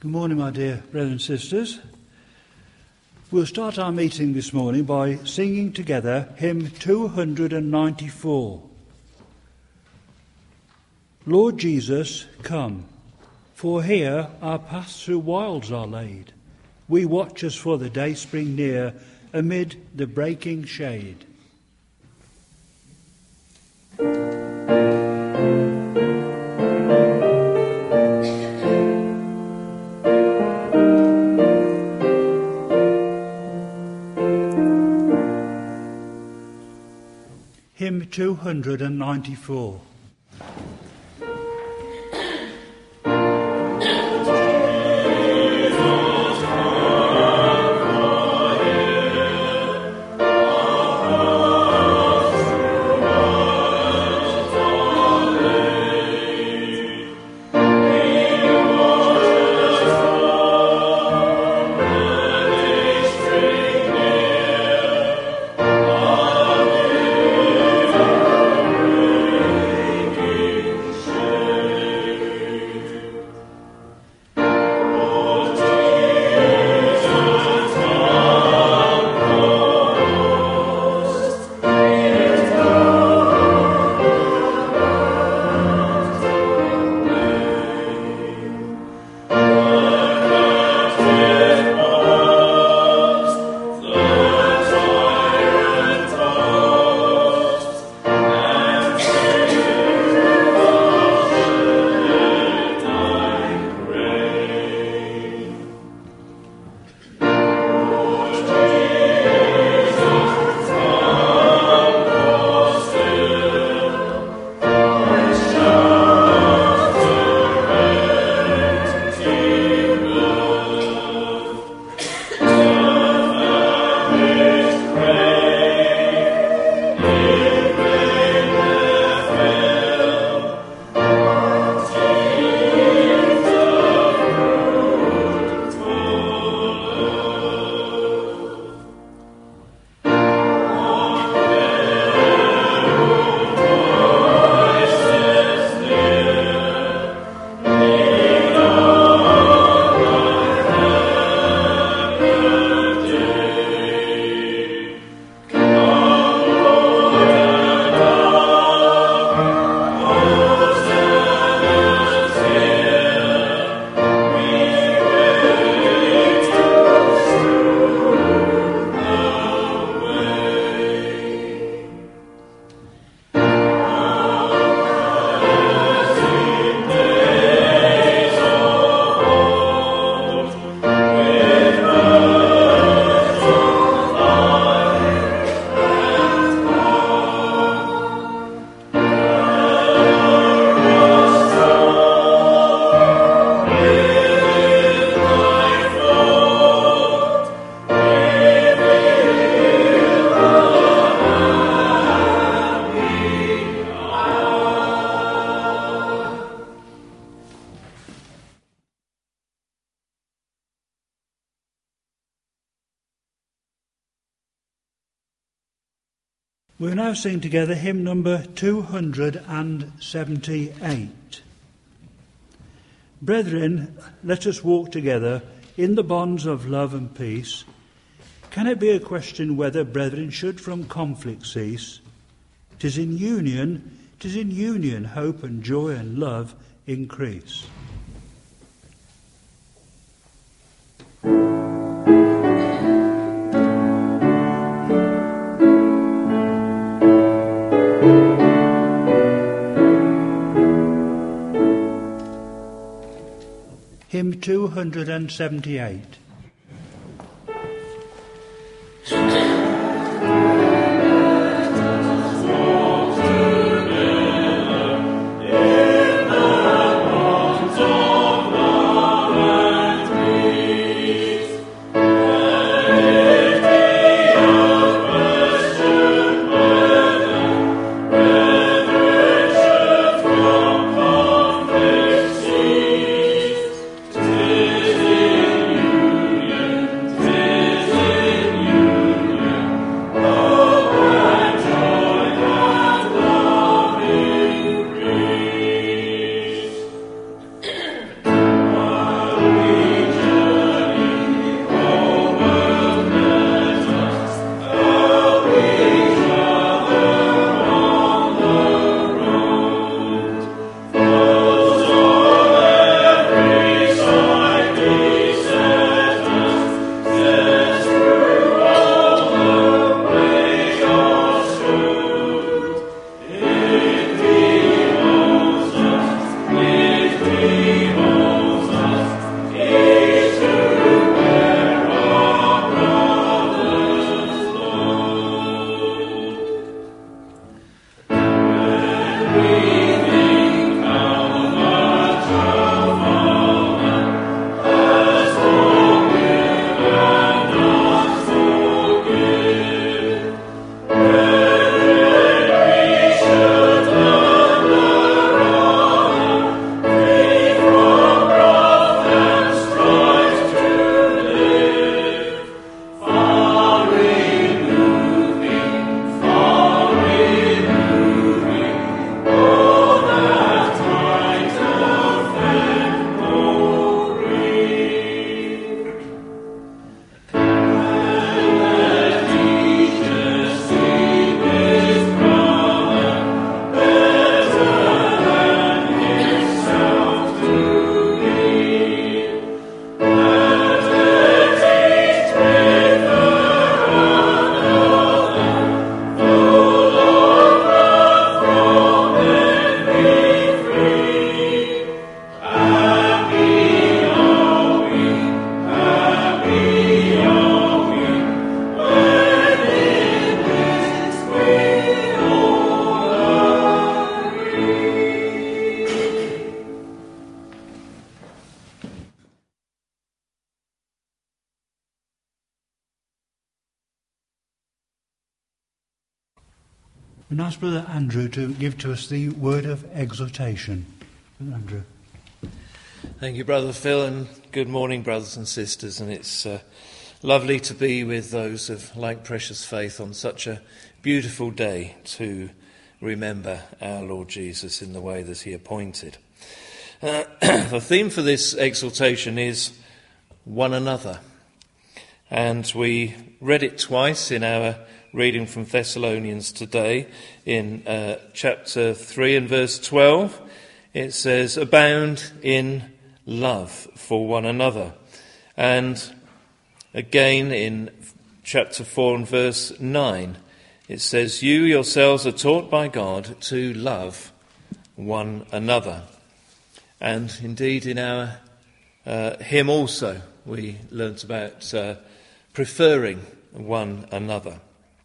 Good morning, my dear brothers and sisters. We'll start our meeting this morning by singing together hymn 294. Lord Jesus, come, for here our paths through wilds are laid. We watch us for the day spring near, amid the breaking shade. Hymn 294. We'll now sing together hymn number 278. Brethren, let us walk together in the bonds of love and peace. Can it be a question whether brethren should from conflict cease? 'Tis in union hope and joy and love increase. Hymn 278. You And ask Brother Andrew to give to us the word of exhortation. Brother Andrew. Thank you, Brother Phil, and good morning, brothers and sisters. And it's lovely to be with those of like precious faith on such a beautiful day to remember our Lord Jesus in the way that he appointed. The theme for this exhortation is one another. And we read it twice in our reading from Thessalonians today. In chapter 3 and verse 12, it says, "Abound in love for one another." And again in chapter 4 and verse 9, it says, "You yourselves are taught by God to love one another." And indeed in our hymn also, we learnt about preferring one another.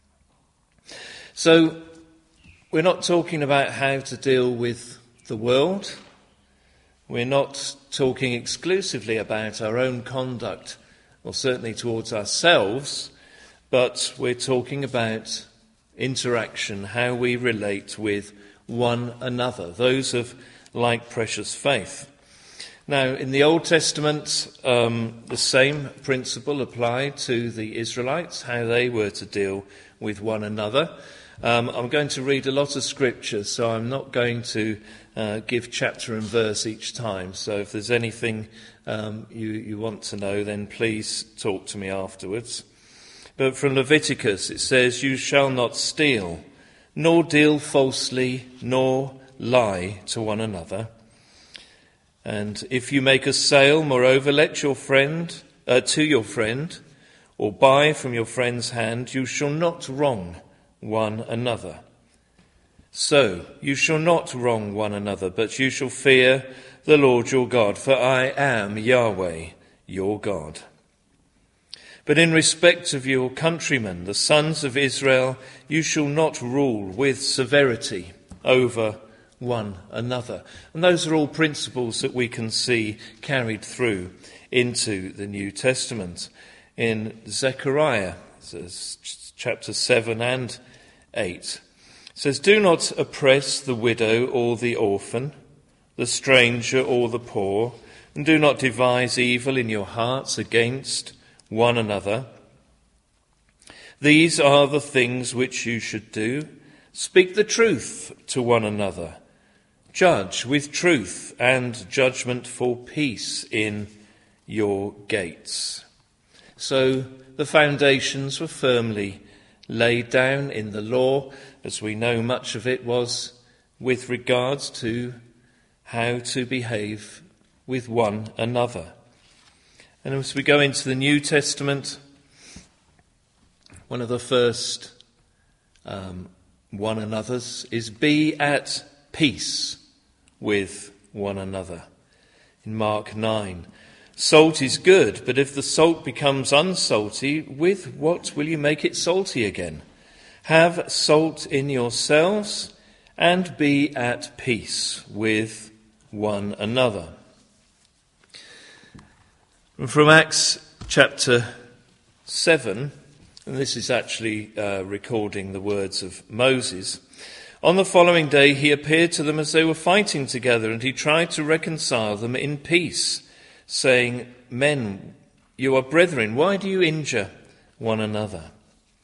So we're not talking about how to deal with the world. We're not talking exclusively about our own conduct, or certainly towards ourselves, but we're talking about interaction, how we relate with one another, those of like precious faith. Now, in the Old Testament, the same principle applied to the Israelites, how they were to deal with one another. I'm going to read a lot of scripture, so I'm not going to give chapter and verse each time. So if there's anything you want to know, then please talk to me afterwards. But from Leviticus it says, "You shall not steal, nor deal falsely, nor lie to one another. And if you make a sale, moreover, let your friend to your friend, or buy from your friend's hand, you shall not wrong one another. So you shall not wrong one another, but you shall fear the Lord your God, for I am Yahweh your God. But in respect of your countrymen, the sons of Israel, you shall not rule with severity over one another." And those are all principles that we can see carried through into the New Testament. In Zechariah, chapter 7 and 8, it says, "Do not oppress the widow or the orphan, the stranger or the poor, and do not devise evil in your hearts against one another. These are the things which you should do. Speak the truth to one another. Judge with truth and judgment for peace in your gates." So the foundations were firmly laid down in the law, as we know much of it was with regards to how to behave with one another. And as we go into the New Testament, one of the first one another's is be at peace with one another. In Mark 9, "Salt is good, but if the salt becomes unsalty, with what will you make it salty again? Have salt in yourselves and be at peace with one another." And from Acts chapter 7, and this is actually recording the words of Moses, "On the following day he appeared to them as they were fighting together, and he tried to reconcile them in peace, saying, 'Men, you are brethren, why do you injure one another?'"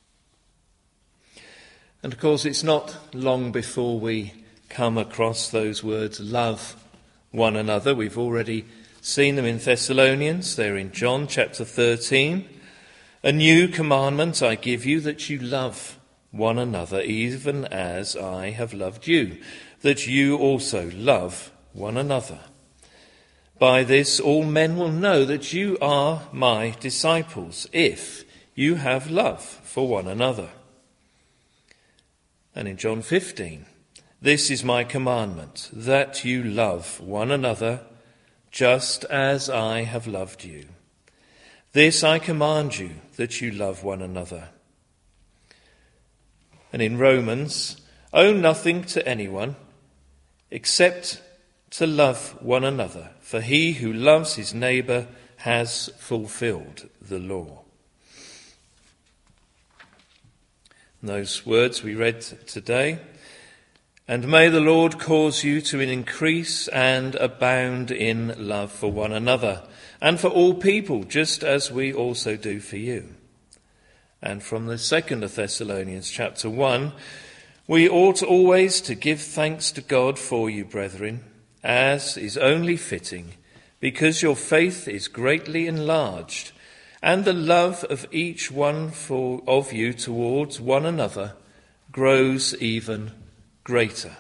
And of course it's not long before we come across those words, love one another. We've already seen them in Thessalonians. They're in John chapter 13. "A new commandment I give you, that you love one another, even as I have loved you, that you also love one another. By this all men will know that you are my disciples, if you have love for one another." And in John 15, "This is my commandment, that you love one another, just as I have loved you. This I command you, that you love one another." And in Romans, "Owe nothing to anyone except to love one another, for he who loves his neighbour has fulfilled the law." Those words we read today. And may the Lord cause you to increase and abound in love for one another and for all people, just as we also do for you. And from the 2nd of Thessalonians chapter 1, we ought always to give thanks to God for you, brethren, as is only fitting, because your faith is greatly enlarged, and the love of each one of you towards one another grows even greater.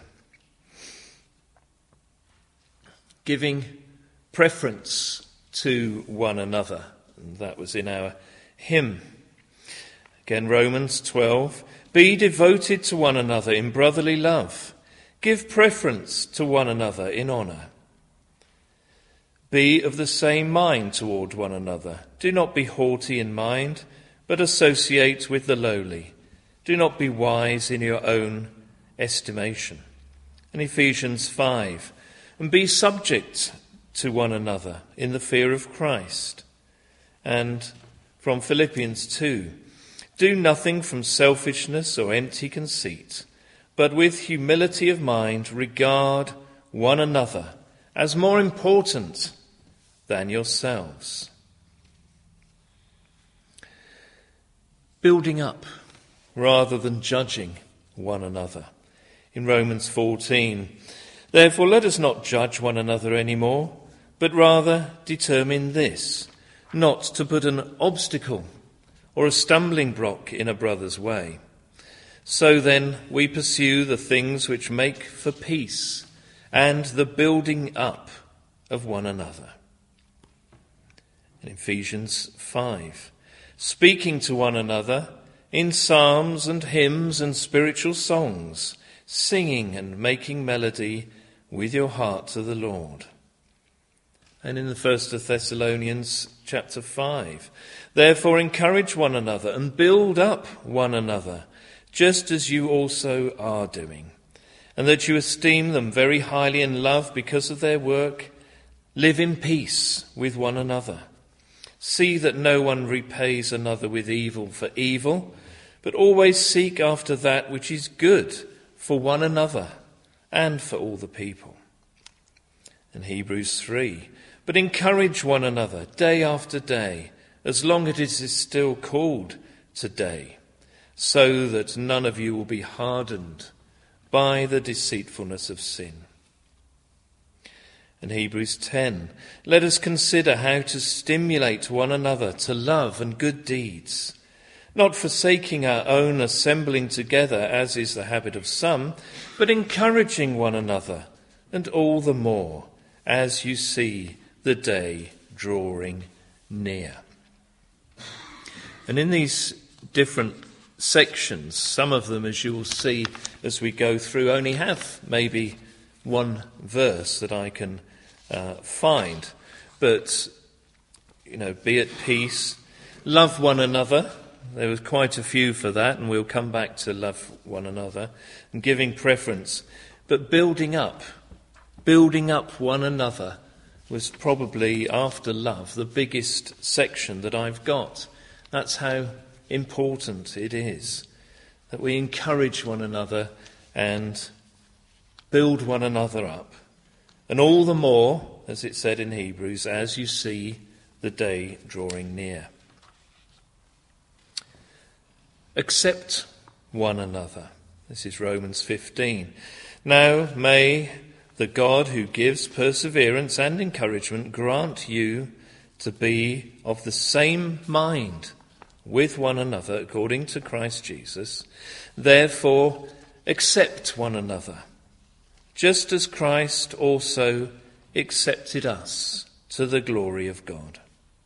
Giving preference to one another. And that was in our hymn. Again, Romans 12. Be devoted to one another in brotherly love. Give preference to one another in honour. Be of the same mind toward one another. Do not be haughty in mind, but associate with the lowly. Do not be wise in your own estimation. In Ephesians 5, and be subject to one another in the fear of Christ. And from Philippians 2, do nothing from selfishness or empty conceit, but with humility of mind regard one another as more important than yourselves. Building up rather than judging one another. In Romans 14, therefore let us not judge one another anymore, but rather determine this, not to put an obstacle or a stumbling block in a brother's way. So then we pursue the things which make for peace and the building up of one another. In Ephesians 5, speaking to one another in psalms and hymns and spiritual songs, singing and making melody with your heart to the Lord. And in the 1st of Thessalonians chapter 5, therefore encourage one another and build up one another, just as you also are doing, and that you esteem them very highly in love because of their work. Live in peace with one another. See that no one repays another with evil for evil, but always seek after that which is good for one another and for all the people. In Hebrews 3, but encourage one another day after day, as long as it is still called today, so that none of you will be hardened by the deceitfulness of sin. In Hebrews 10, let us consider how to stimulate one another to love and good deeds, not forsaking our own assembling together, as is the habit of some, but encouraging one another, and all the more as you see the day drawing near. And in these different sections, some of them, as you will see as we go through, only have maybe one verse that I can find. But, be at peace, love one another. There was quite a few for that, and we'll come back to love one another and giving preference. But building up one another was probably, after love, the biggest section that I've got. That's how important it is that we encourage one another and build one another up. And all the more, as it said in Hebrews, as you see the day drawing near. Accept one another. This is Romans 15. Now may the God who gives perseverance and encouragement grant you to be of the same mind with one another according to Christ Jesus. Therefore, accept one another, just as Christ also accepted us to the glory of God.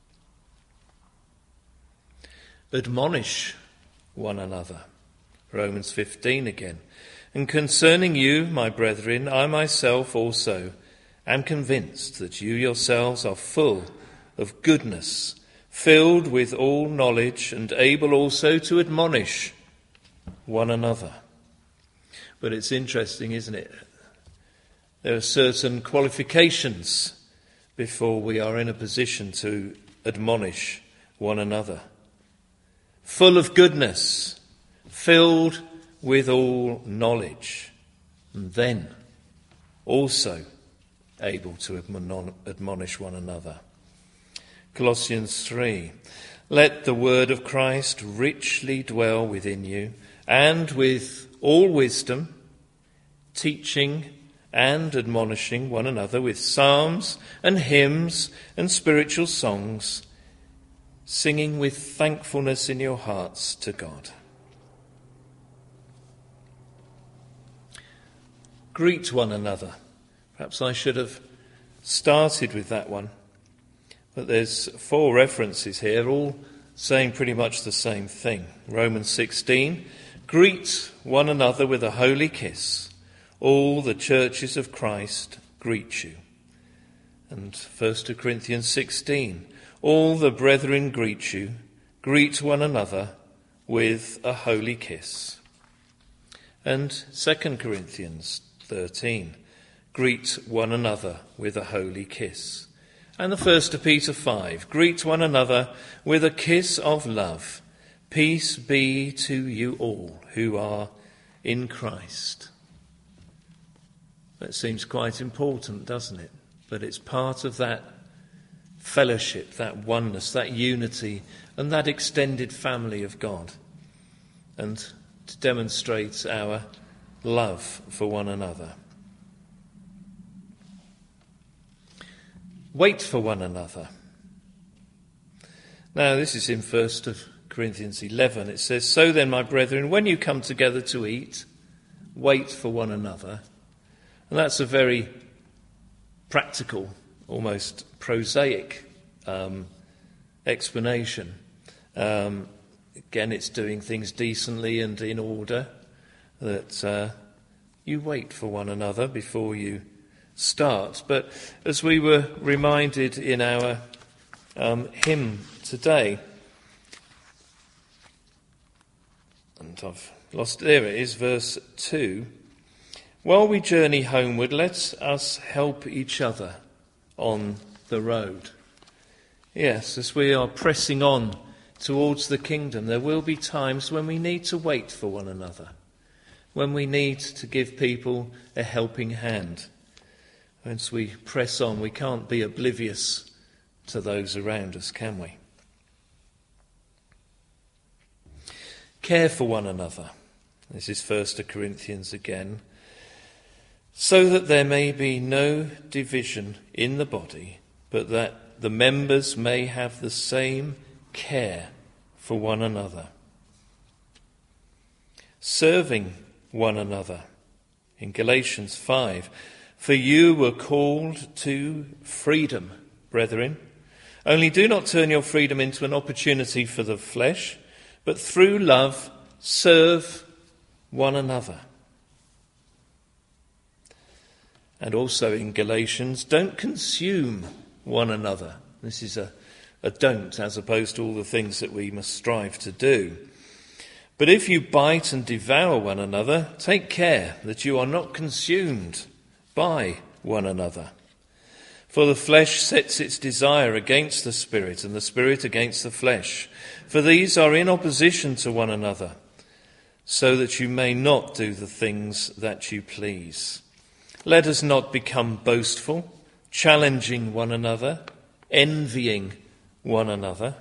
Admonish one another. Romans 15 again. And concerning you, my brethren, I myself also am convinced that you yourselves are full of goodness, filled with all knowledge, and able also to admonish one another. But it's interesting, isn't it? There are certain qualifications before we are in a position to admonish one another. Full of goodness, filled with all knowledge, and then also able to admonish one another. Colossians 3, let the word of Christ richly dwell within you, and with all wisdom, teaching and admonishing one another with psalms and hymns and spiritual songs, singing with thankfulness in your hearts to God. Greet one another. Perhaps I should have started with that one. But there's 4 references here, all saying pretty much the same thing. Romans 16, greet one another with a holy kiss. All the churches of Christ greet you. And 1 Corinthians 16, all the brethren greet you. Greet one another with a holy kiss. And 2 Corinthians 13, greet one another with a holy kiss. And the 1 Peter 5, greet one another with a kiss of love. Peace be to you all who are in Christ. That seems quite important, doesn't it? But it's part of that fellowship, that oneness, that unity, and that extended family of God. And to demonstrate our love for one another. Wait for one another. Now, this is in 1 Corinthians 11. It says, so then, my brethren, when you come together to eat, wait for one another. And that's a very practical, almost prosaic explanation. Again, it's doing things decently and in order, that you wait for one another before you start. But as we were reminded in our hymn today, and I've lost it, there it is, verse 2. While we journey homeward, let us help each other on the road. Yes, as we are pressing on towards the kingdom, there will be times when we need to wait for one another, when we need to give people a helping hand. As we press on, we can't be oblivious to those around us, can we? Care for one another. This is 1 Corinthians again. So that there may be no division in the body, but that the members may have the same care for one another. Serving one another. In Galatians 5, for you were called to freedom, brethren. Only do not turn your freedom into an opportunity for the flesh, but through love serve one another. And also in Galatians, don't consume one another. This is a don't, as opposed to all the things that we must strive to do. But if you bite and devour one another, take care that you are not consumed by one another. For the flesh sets its desire against the spirit, and the spirit against the flesh. For these are in opposition to one another, so that you may not do the things that you please. Let us not become boastful, challenging one another, envying one another,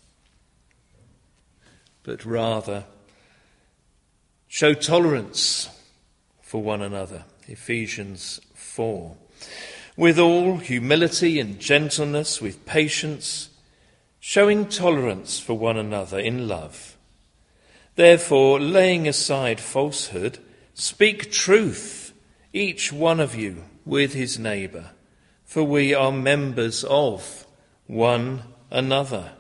but rather show tolerance for one another. Ephesians 4. With all humility and gentleness, with patience, showing tolerance for one another in love. Therefore, laying aside falsehood, speak truth, each one of you with his neighbour, for we are members of one another.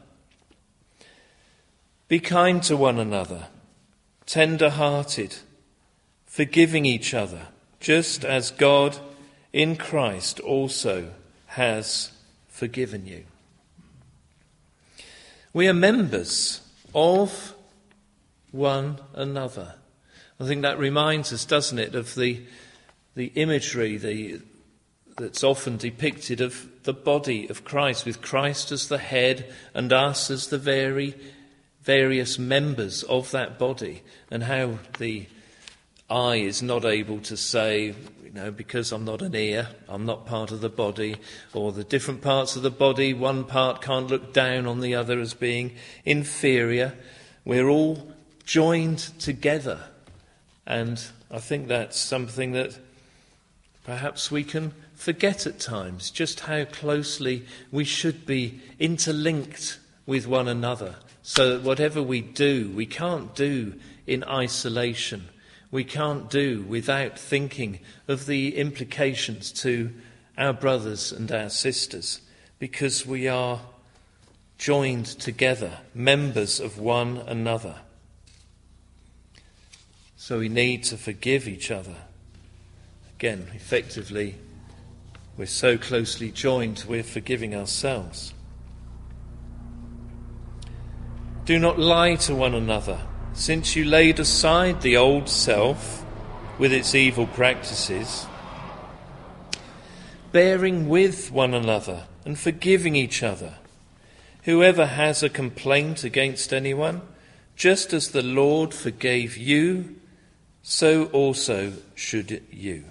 Be kind to one another, tender-hearted, forgiving each other, just as God in Christ also has forgiven you. We are members of one another. I think that reminds us, doesn't it, of the imagery that's often depicted of the body of Christ, with Christ as the head and us as the very various members of that body, and how the eye is not able to say, because I'm not an ear, I'm not part of the body, or the different parts of the body, one part can't look down on the other as being inferior. We're all joined together. And I think that's something that perhaps we can forget at times, just how closely we should be interlinked with one another, so that whatever we do, we can't do in isolation. We can't do without thinking of the implications to our brothers and our sisters, because we are joined together, members of one another. So we need to forgive each other. Again, effectively, we're so closely joined, we're forgiving ourselves. Do not lie to one another, since you laid aside the old self with its evil practices, bearing with one another and forgiving each other. Whoever has a complaint against anyone, just as the Lord forgave you, so also should you.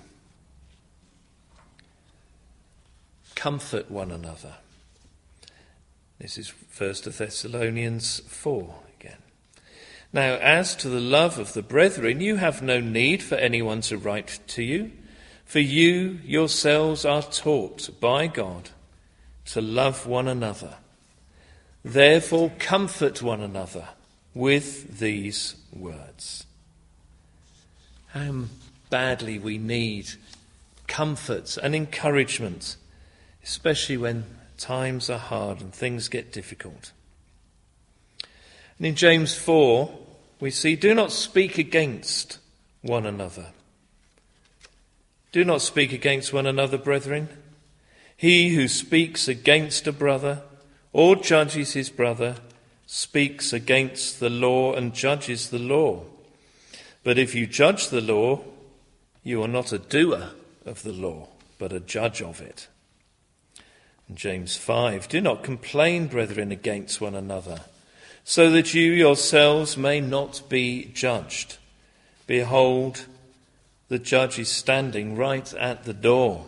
Comfort one another. This is 1 Thessalonians 4 again. Now, as to the love of the brethren, you have no need for anyone to write to you, for you yourselves are taught by God to love one another. Therefore, comfort one another with these words. How badly we need comfort and encouragement, especially when times are hard and things get difficult. And in James 4, we see, do not speak against one another. Do not speak against one another, brethren. He who speaks against a brother or judges his brother speaks against the law and judges the law. But if you judge the law, you are not a doer of the law, but a judge of it. And James 5, do not complain, brethren, against one another, so that you yourselves may not be judged. Behold, the judge is standing right at the door.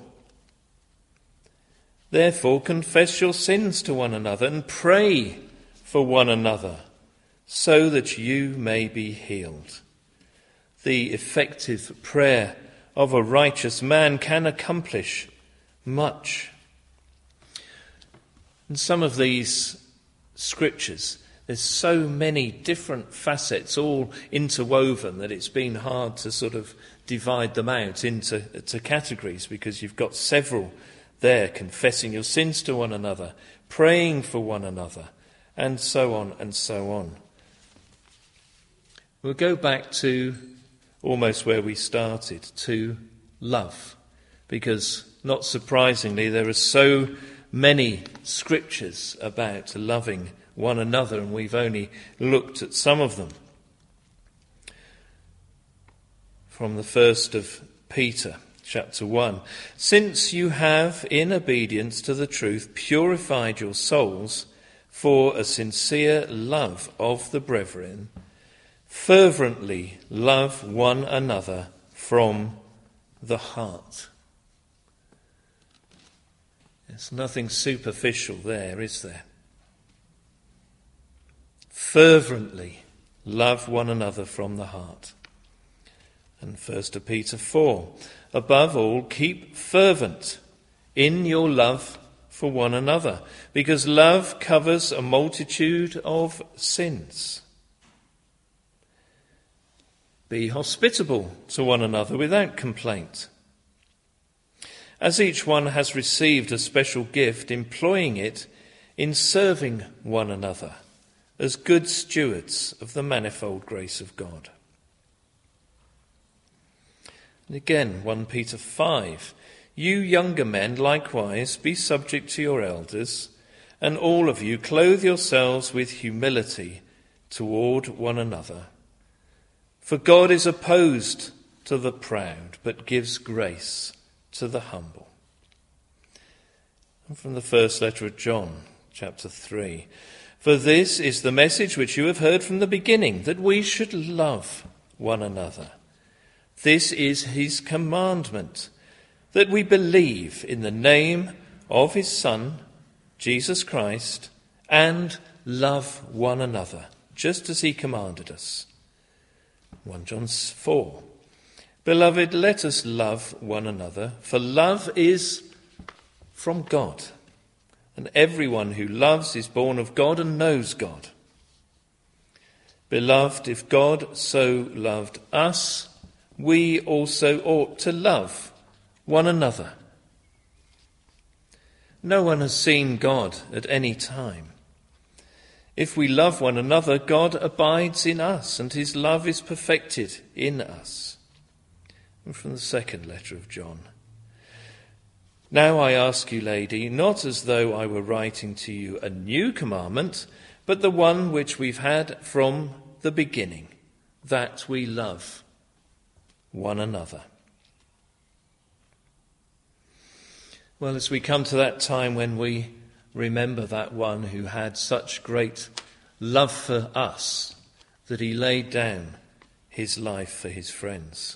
Therefore, confess your sins to one another and pray for one another, so that you may be healed. The effective prayer of a righteous man can accomplish much. In some of these scriptures, there's so many different facets all interwoven that it's been hard to sort of divide them out into categories, because you've got several there: confessing your sins to one another, praying for one another, and so on and so on. We'll go back to almost where we started, to love, because not surprisingly there are so many scriptures about loving one another, and we've only looked at some of them. From the first of Peter, chapter 1. Since you have, in obedience to the truth, purified your souls for a sincere love of the brethren, fervently love one another from the heart. There's nothing superficial there, is there? Fervently love one another from the heart. And 1 Peter 4, above all, keep fervent in your love for one another, because love covers a multitude of sins. Be hospitable to one another without complaint. As each one has received a special gift, employing it in serving one another as good stewards of the manifold grace of God. And again, 1 Peter 5, you younger men likewise be subject to your elders, and all of you clothe yourselves with humility toward one another. For God is opposed to the proud, but gives grace to the humble. And from the first letter of John, chapter 3. For this is the message which you have heard from the beginning, that we should love one another. This is his commandment, that we believe in the name of his Son, Jesus Christ, and love one another, just as he commanded us. 1 John 4. Beloved, let us love one another, for love is from God. And everyone who loves is born of God and knows God. Beloved, if God so loved us, we also ought to love one another. No one has seen God at any time. If we love one another, God abides in us, and his love is perfected in us. And from the second letter of John. Now I ask you, lady, not as though I were writing to you a new commandment, but the one which we've had from the beginning, that we love one another. Well, as we come to that time when we remember that one who had such great love for us that he laid down his life for his friends.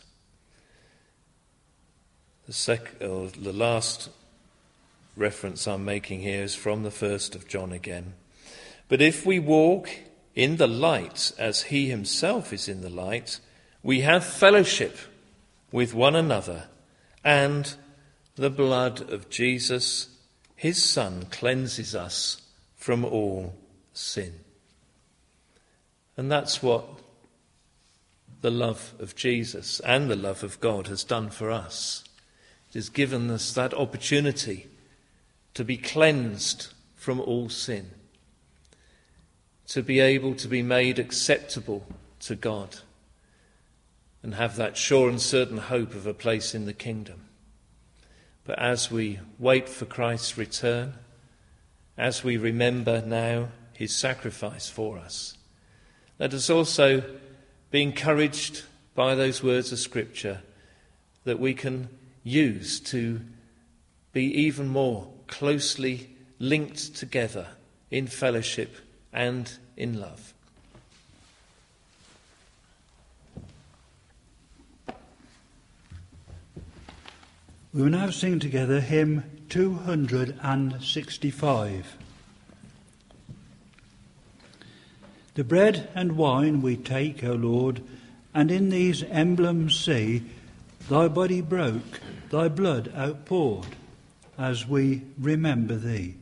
The last reference I'm making here is from the 1st of John again. But if we walk in the light as he himself is in the light, we have fellowship with one another, and the blood of Jesus, his Son, cleanses us from all sin. And that's what the love of Jesus and the love of God has done for us. It has given us that opportunity to be cleansed from all sin, to be able to be made acceptable to God and have that sure and certain hope of a place in the kingdom. But as we wait for Christ's return, as we remember now his sacrifice for us, let us also be encouraged by those words of Scripture that we can use to be even more closely linked together in fellowship and in love. We will now sing together hymn 265. The bread and wine we take, O Lord, and in these emblems see thy body broke, thy blood outpoured, as we remember thee.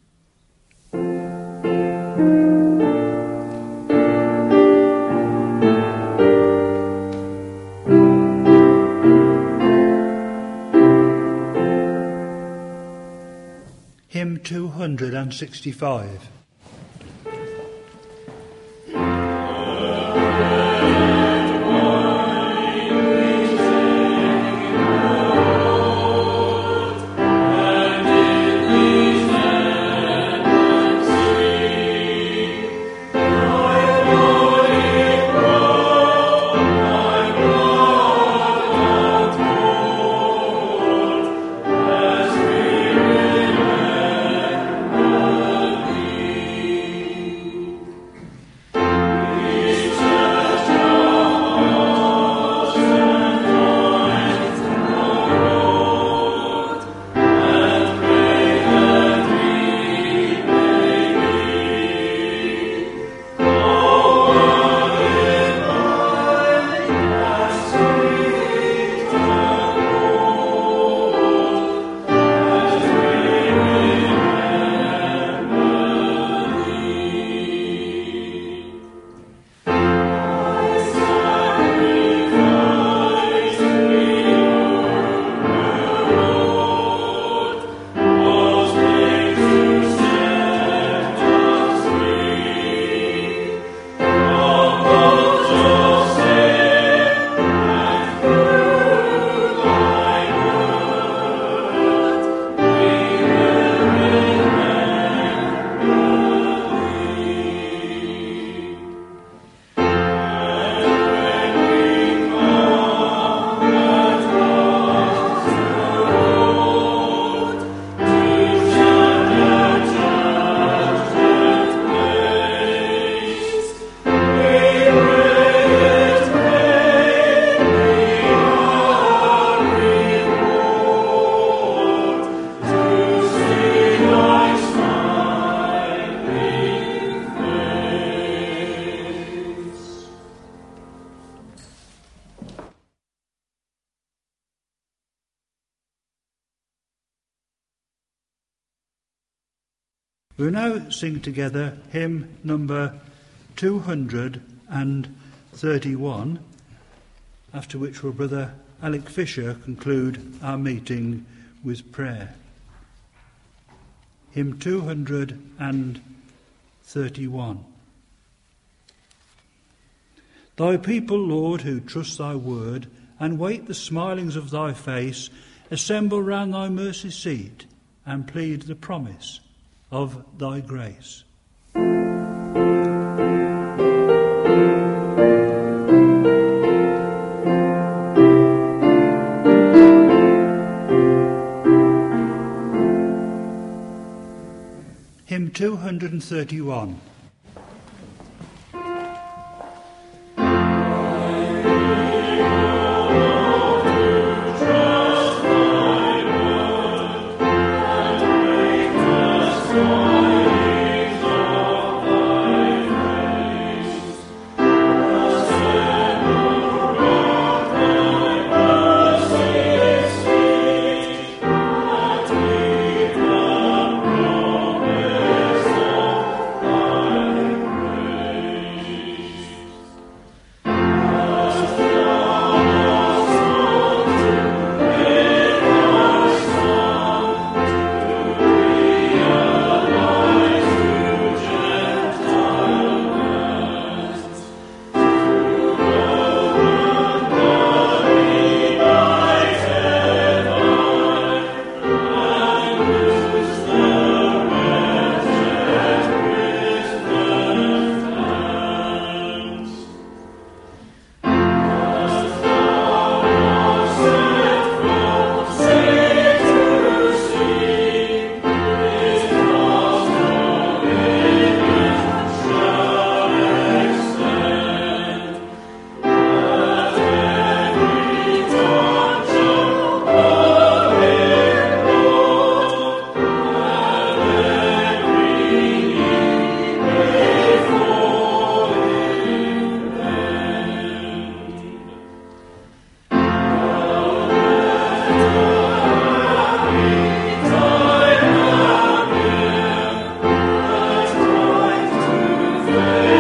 Hymn 265. We'll now sing together hymn number 231, after which will Brother Alec Fisher conclude our meeting with prayer. Hymn 231. Thy people, Lord, who trust thy word and wait the smilings of thy face, assemble round thy mercy seat and plead the promise of thy grace. Hymn 231. Amen.